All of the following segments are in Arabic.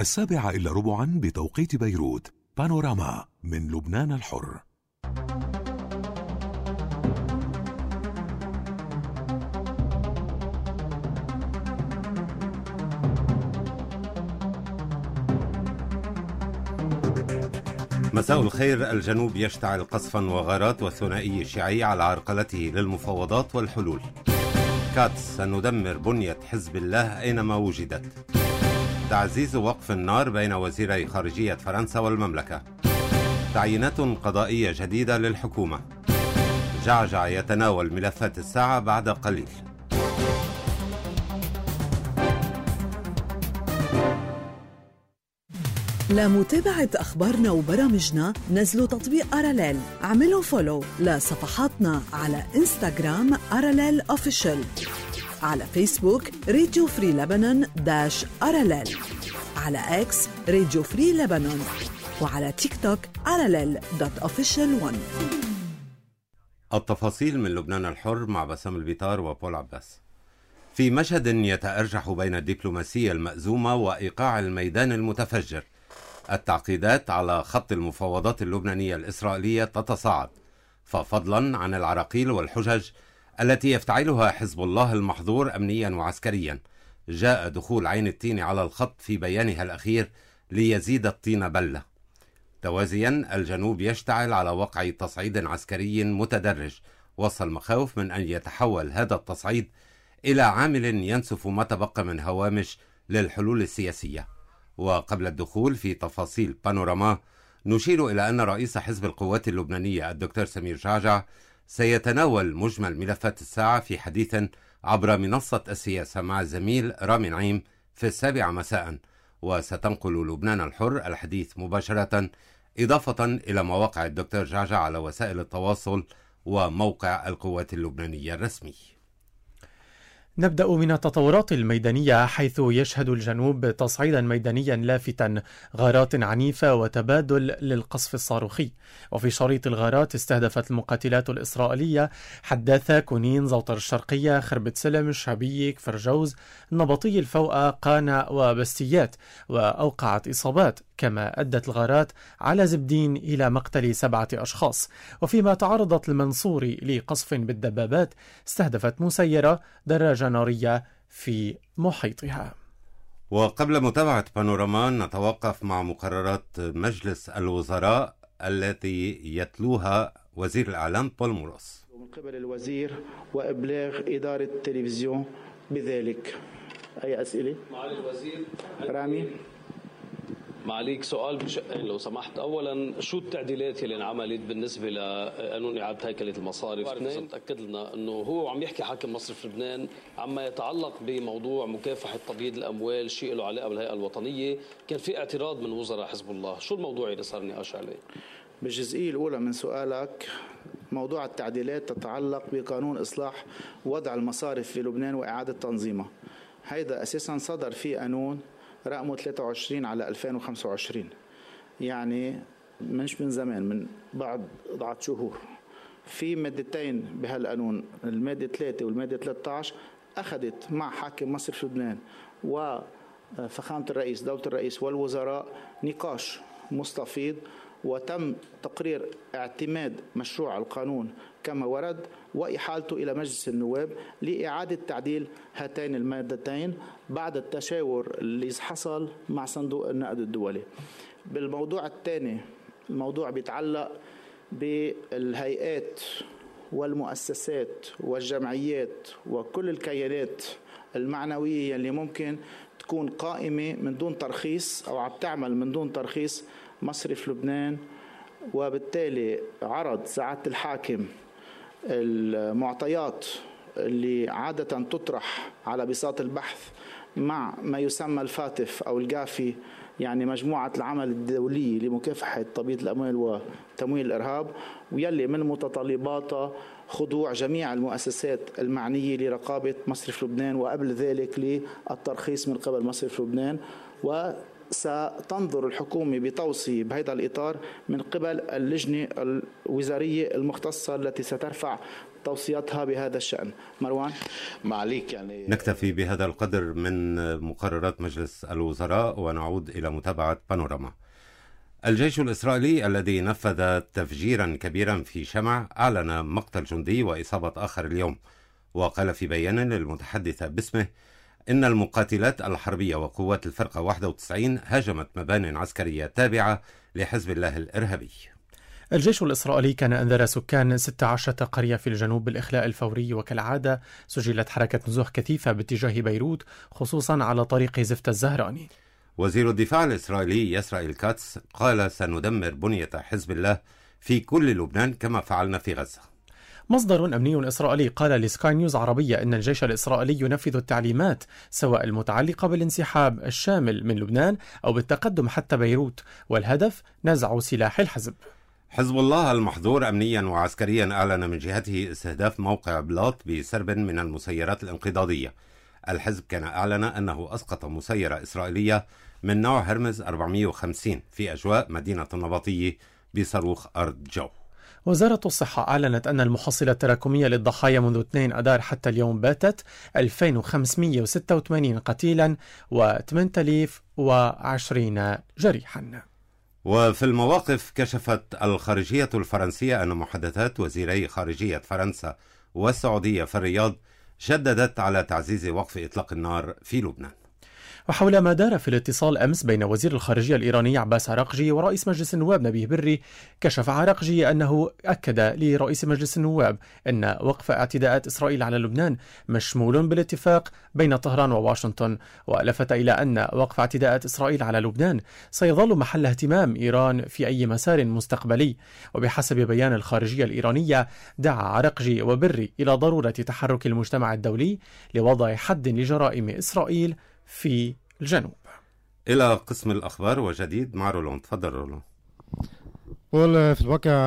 7:15 بتوقيت بيروت. بانوراما من لبنان الحر. مساء الخير. الجنوب يشتعل قصفا وغارات والثنائي الشيعي على عرقلته للمفاوضات والحلول. كاتس: سندمر بنية حزب الله أينما وجدت. تعزيز وقف النار بين وزيري خارجية فرنسا والمملكة. تعيينات قضائية جديدة للحكومة. جعجع يتناول ملفات الساعة بعد قليل. لمتابعة أخبارنا وبرامجنا نزلوا تطبيق أراليل. عملوا فولو لصفحاتنا على إنستغرام أراليل أوفيشل، على فيسبوك راديو فري لبنان -أراليل، على إكس راديو فري لبنان، وعلى تيك توك aralel.official1. التفاصيل من لبنان الحر مع بسام البيطار وبول عباس. في مشهد يتأرجح بين الدبلوماسية المأزومة وإيقاع الميدان المتفجر، التعقيدات على خط المفاوضات اللبنانية الإسرائيلية تتصاعد، ففضلا عن العراقيل والحجج التي يفتعلها حزب الله المحظور أمنيا وعسكريا، جاء دخول عين التين على الخط في بيانها الأخير ليزيد الطين بلة. توازيا الجنوب يشتعل على وقع تصعيد عسكري متدرج، وسط المخاوف من أن يتحول هذا التصعيد إلى عامل ينسف ما تبقى من هوامش للحلول السياسية. وقبل الدخول في تفاصيل بانوراما، نشير إلى أن رئيس حزب القوات اللبنانية الدكتور سمير جعجع سيتناول مجمل ملفات الساعة في حديث عبر منصة السياسة مع الزميل رامي نعيم في 7 مساء، وستنقل لبنان الحر الحديث مباشرة، إضافة إلى مواقع الدكتور جعجع على وسائل التواصل وموقع القوات اللبنانية الرسمي. نبدأ من التطورات الميدانية، حيث يشهد الجنوب تصعيدا ميدانيا لافتا، غارات عنيفة وتبادل للقصف الصاروخي. وفي شريط الغارات استهدفت المقاتلات الإسرائيلية حداثة، كونين، زوطر الشرقية، خربة سلم، الشعبية، كفر جوز، النبطي، الفوقة، قانا وبستيات، وأوقعت إصابات. كما أدت الغارات على زبدين إلى مقتل 7 أشخاص. وفيما تعرضت المنصوري لقصف بالدبابات، استهدفت مسيرة دراجة نارية في محيطها. وقبل متابعة بانوراما نتوقف مع مقررات مجلس الوزراء التي يتلوها وزير الإعلام بول موروس. من قبل الوزير وإبلاغ إدارة التلفزيون بذلك. أي أسئلة؟ معالي الوزير رامي. معليك سؤال بشقين لو سمحت. اولا، شو التعديلات اللي انعملت بالنسبه لقانون اعاده هيكله المصارف؟ اثنين، تاكد لنا انه هو عم يحكي حاكم مصرف لبنان عما يتعلق بموضوع مكافحه تبييض الاموال، شيء له علاقه بالهيئه الوطنيه، كان في اعتراض من وزراء حزب الله، شو الموضوع اللي صار نقاش عليه؟ بالجزئيه الاولى من سؤالك، موضوع التعديلات تتعلق بقانون اصلاح وضع المصارف في لبنان واعاده تنظيمها. هيدا اساسا صدر فيه قانون رقمه 23 على 2025، يعني مش من زمان، من بعد بضعة شهور. في مادتين بهالقانون، المادة 3 والمادة 13، أخذت مع حاكم مصرف لبنان وفخامة الرئيس دولة الرئيس والوزراء نقاش مستفيض، وتم تقرير اعتماد مشروع القانون كما ورد وإحالته إلى مجلس النواب لإعادة تعديل هاتين المادتين بعد التشاور اللي حصل مع صندوق النقد الدولي. بالموضوع الثاني، الموضوع بيتعلق بالهيئات والمؤسسات والجمعيات وكل الكيانات المعنوية اللي ممكن تكون قائمة من دون ترخيص أو عم تعمل من دون ترخيص مصرف لبنان. وبالتالي عرض سعادة الحاكم المعطيات اللي عادة تطرح على بساط البحث مع ما يسمى الفاتف أو الجافي، يعني مجموعة العمل الدولية لمكافحة تبييض الأموال وتمويل الإرهاب، ويلي من متطلباتها خضوع جميع المؤسسات المعنية لرقابة مصرف لبنان وقبل ذلك للترخيص من قبل مصرف لبنان، ستنظر الحكومة بتوصية بهذا الإطار من قبل اللجنة الوزارية المختصة التي سترفع توصياتها بهذا الشأن. مروان. معليك يعني نكتفي بهذا القدر من مقررات مجلس الوزراء ونعود إلى متابعة بانوراما. الجيش الإسرائيلي الذي نفذ تفجيرا كبيرا في شمع أعلن مقتل جندي وإصابة آخر اليوم، وقال في بيان للمتحدثة باسمه إن المقاتلات الحربية وقوات الفرقة 91 هاجمت مبان عسكرية تابعة لحزب الله الإرهابي. الجيش الإسرائيلي كان أنذر سكان 16 قرية في الجنوب بالإخلاء الفوري، وكالعادة سجلت حركة نزوح كثيفة باتجاه بيروت خصوصا على طريق زفت الزهراني. وزير الدفاع الإسرائيلي يسرائيل كاتس قال سندمر بنية حزب الله في كل لبنان كما فعلنا في غزة. مصدر أمني إسرائيلي قال لسكاي نيوز عربية أن الجيش الإسرائيلي ينفذ التعليمات سواء المتعلقة بالانسحاب الشامل من لبنان أو بالتقدم حتى بيروت، والهدف نزع سلاح الحزب. حزب الله المحظور أمنيا وعسكريا أعلن من جهته استهداف موقع بلاط بسرب من المسيرات الانقضاضية. الحزب كان أعلن أنه أسقط مسيرة إسرائيلية من نوع هرمز 450 في أجواء مدينة النبطية بصاروخ أرض جو. وزارة الصحة أعلنت أن المحصلة التراكمية للضحايا منذ 2 أذار حتى اليوم باتت 2586 قتيلا و8020 جريحا. وفي المواقف كشفت الخارجية الفرنسية أن محادثات وزيري خارجية فرنسا والسعودية في الرياض شددت على تعزيز وقف إطلاق النار في لبنان. وحول ما دار في الاتصال أمس بين وزير الخارجية الإيراني عباس عراقجي ورئيس مجلس النواب نبيه بري، كشف عراقجي أنه أكد لرئيس مجلس النواب أن وقف اعتداءات إسرائيل على لبنان مشمول بالاتفاق بين طهران وواشنطن، ولفت إلى أن وقف اعتداءات إسرائيل على لبنان سيظل محل اهتمام إيران في أي مسار مستقبلي. وبحسب بيان الخارجية الإيرانية دعا عراقجي وبري إلى ضرورة تحرك المجتمع الدولي لوضع حد لجرائم إسرائيل في الجنوب. إلى قسم الأخبار وجديد مع رولون. تفضل رولون. في الواقع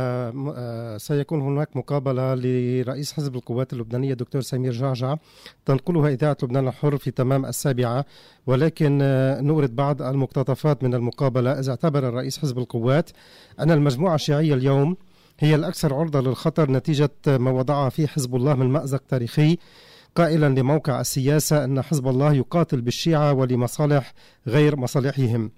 سيكون هناك مقابلة لرئيس حزب القوات اللبنانية دكتور سمير جعجع تنقلها إذاعة لبنان الحر في تمام 7، ولكن نورد بعض المقتطفات من المقابلة. إذا اعتبر الرئيس حزب القوات أن المجموعة الشيعية اليوم هي الأكثر عرضة للخطر نتيجة ما وضعها فيه حزب الله من مأزق تاريخي، قائلا لموقع السياسة أن حزب الله يقاتل بالشيعة ولمصالح غير مصالحهم،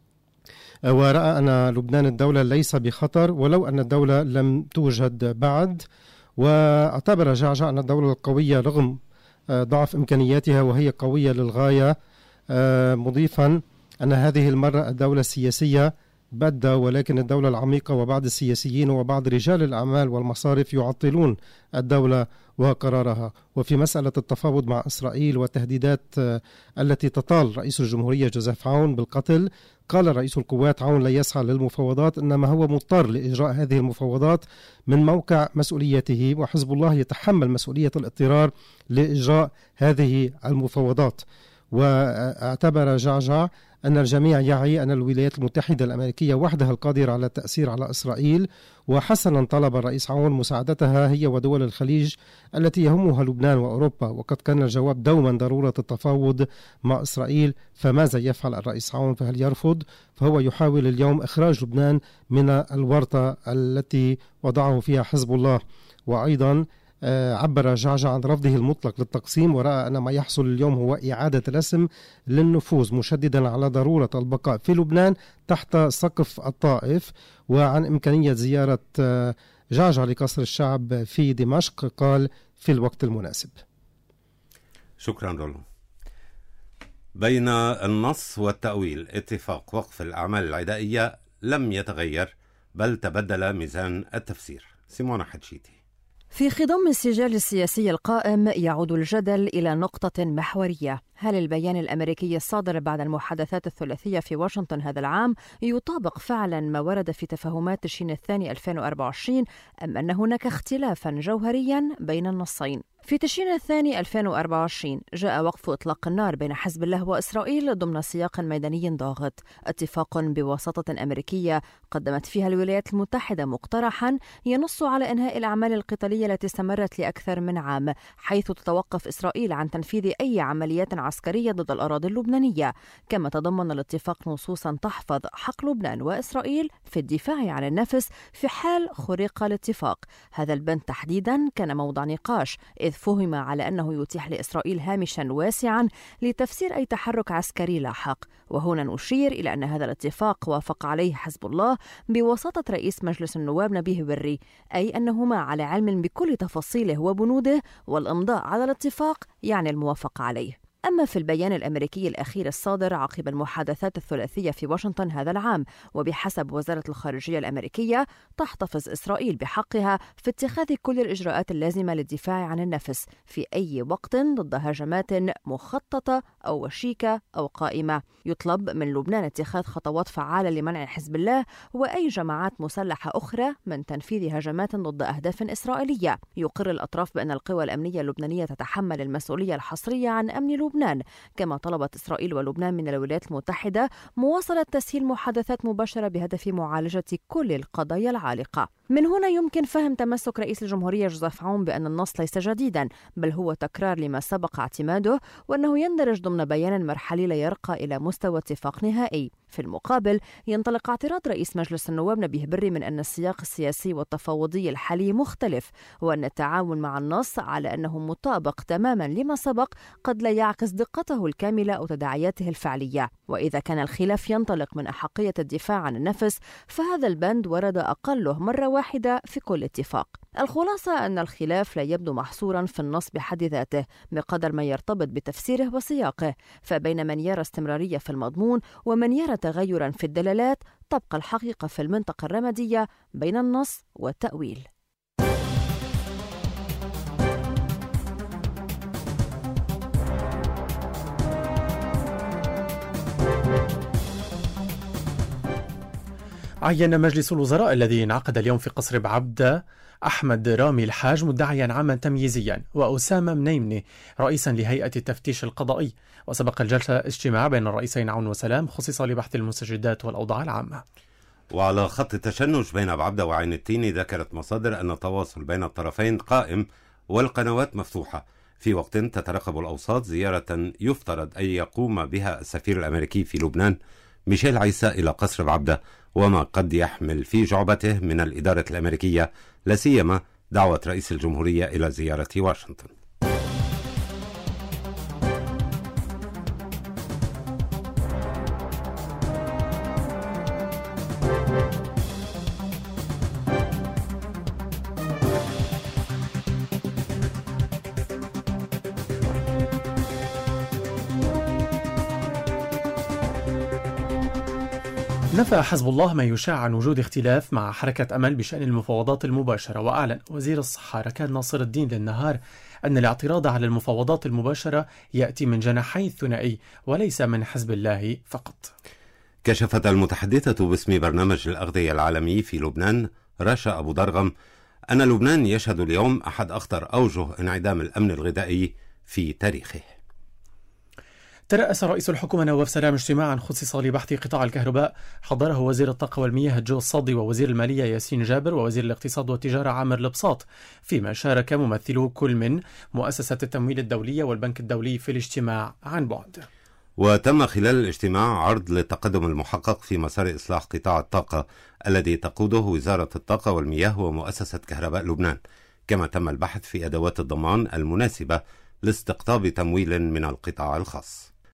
ورأى أن لبنان الدولة ليس بخطر ولو أن الدولة لم توجد بعد. واعتبر جعجع أن الدولة القوية رغم ضعف إمكانياتها وهي قوية للغاية، مضيفا أن هذه المرة الدولة السياسية بدأ، ولكن الدولة العميقة وبعض السياسيين وبعض رجال الأعمال والمصارف يعطلون الدولة وقرارها. وفي مسألة التفاوض مع إسرائيل والتهديدات التي تطال رئيس الجمهورية جوزيف عون بالقتل، قال رئيس القوات عون لا يسعى للمفاوضات، إنما هو مضطر لإجراء هذه المفاوضات من موقع مسؤوليته، وحزب الله يتحمل مسؤولية الاضطرار لإجراء هذه المفاوضات. واعتبر جعجع أن الجميع يعي أن الولايات المتحدة الأمريكية وحدها القادرة على التأثير على إسرائيل، وحسنا طلب الرئيس عون مساعدتها هي ودول الخليج التي يهمها لبنان وأوروبا، وقد كان الجواب دوما ضرورة التفاوض مع إسرائيل. فماذا يفعل الرئيس عون؟ فهل يرفض؟ فهو يحاول اليوم إخراج لبنان من الورطة التي وضعه فيها حزب الله. وأيضا عبر جعجع عن رفضه المطلق للتقسيم، ورأى أن ما يحصل اليوم هو إعادة رسم للنفوذ، مشددا على ضرورة البقاء في لبنان تحت سقف الطائف. وعن إمكانية زيارة جعجع لقصر الشعب في دمشق قال في الوقت المناسب. شكرا رولو. بين النص والتأويل اتفاق وقف الأعمال العدائية لم يتغير، بل تبدل ميزان التفسير. سيمونة حدشيتي. في خضم السجال السياسي القائم يعود الجدل إلى نقطة محورية: هل البيان الأمريكي الصادر بعد المحادثات الثلاثية في واشنطن هذا العام يطابق فعلا ما ورد في تفاهمات تشرين الثاني 2024 أم أن هناك اختلافا جوهريا بين النصين؟ في تشرين الثاني 2024 جاء وقف إطلاق النار بين حزب الله وإسرائيل ضمن سياق ميداني ضاغط، اتفاق بواسطة أمريكية قدمت فيها الولايات المتحدة مقترحا ينص على إنهاء الأعمال القتالية التي استمرت لأكثر من عام، حيث تتوقف إسرائيل عن تنفيذ أي عمليات عسكرية ضد الأراضي اللبنانية. كما تضمن الاتفاق نصوصا تحفظ حق لبنان وإسرائيل في الدفاع عن النفس في حال خرق الاتفاق. هذا البند تحديدا كان موضع نقاش، إذ فهم على أنه يتيح لإسرائيل هامشا واسعا لتفسير أي تحرك عسكري لاحق. وهنا نشير إلى أن هذا الاتفاق وافق عليه حزب الله بواسطة رئيس مجلس النواب نبيه بري، أي أنهما على علم بكل تفاصيله وبنوده، والإمضاء على الاتفاق يعني الموافقة عليه. أما في البيان الأمريكي الأخير الصادر عقب المحادثات الثلاثية في واشنطن هذا العام، وبحسب وزارة الخارجية الأمريكية تحتفظ إسرائيل بحقها في اتخاذ كل الإجراءات اللازمة للدفاع عن النفس في أي وقت ضد هجمات مخططة أو وشيكة أو قائمة. يطلب من لبنان اتخاذ خطوات فعالة لمنع حزب الله وأي جماعات مسلحة أخرى من تنفيذ هجمات ضد أهداف إسرائيلية. يقر الأطراف بأن القوى الأمنية اللبنانية تتحمل المسؤولية الحصرية عن أمن لبنان. كما طلبت إسرائيل ولبنان من الولايات المتحدة مواصلة تسهيل محادثات مباشرة بهدف معالجة كل القضايا العالقة. من هنا يمكن فهم تمسك رئيس الجمهورية جوزيف عون بأن النص ليس جديدا، بل هو تكرار لما سبق اعتماده، وأنه يندرج ضمن بيان مرحلي لا يرقى إلى مستوى اتفاق نهائي. في المقابل ينطلق اعتراض رئيس مجلس النواب نبيه بري من أن السياق السياسي والتفاوضي الحالي مختلف، وأن التعاون مع النص على أنه مطابق تماما لما سبق قد لا يعكس دقته الكاملة أو تداعياته الفعلية. وإذا كان الخلاف ينطلق من أحقية الدفاع عن النفس، فهذا البند ورد أقله مرة واحدة في كل اتفاق. الخلاصة أن الخلاف لا يبدو محصورا في النص بحد ذاته بقدر ما يرتبط بتفسيره وسياقه، فبين من يرى استمرارية في المضمون ومن يرى تغيرا في الدلالات، تبقى الحقيقة في المنطقة الرمادية بين النص والتأويل. عين مجلس الوزراء الذي انعقد اليوم في قصر بعبدة أحمد رامي الحاج مدعيا عاما تمييزيا، وأسامة منيمني رئيسا لهيئة التفتيش القضائي. وسبق الجلسة اجتماع بين الرئيسين عون وسلام خصص لبحث المستجدات والأوضاع العامة. وعلى خط التشنج بين بعبدة وعين التيني ذكرت مصادر أن التواصل بين الطرفين قائم والقنوات مفتوحة، في وقت تترقب الأوساط زيارة يفترض أن يقوم بها السفير الأمريكي في لبنان ميشيل عيسى إلى قصر بعبدة، وما قد يحمل في جعبته من الإدارة الأمريكية، لا سيما دعوة رئيس الجمهورية إلى زيارة واشنطن. نفى حزب الله ما يشاع عن وجود اختلاف مع حركة أمل بشأن المفاوضات المباشرة، وأعلن وزير الصحة ركان ناصر الدين للنهار أن الاعتراض على المفاوضات المباشرة يأتي من جناحي الثنائي وليس من حزب الله فقط. كشفت المتحدثة باسم برنامج الأغذية العالمي في لبنان رشا أبو درغم أن لبنان يشهد اليوم أحد أخطر أوجه انعدام الأمن الغذائي في تاريخه. ترأس رئيس الحكومة نواف سلام اجتماعا خصص لبحث قطاع الكهرباء، حضره وزير الطاقة والمياه جو الصدي ووزير المالية ياسين جابر ووزير الاقتصاد والتجارة عامر البساط، فيما شارك ممثلو كل من مؤسسة التمويل الدولية والبنك الدولي في الاجتماع عن بعد. وتم خلال الاجتماع عرض للتقدم المحقق في مسار إصلاح قطاع الطاقة الذي تقوده وزارة الطاقة والمياه ومؤسسة كهرباء لبنان، كما تم البحث في أدوات الضمان المناسبة لاستقطاب تمويل من القطاع الخاص.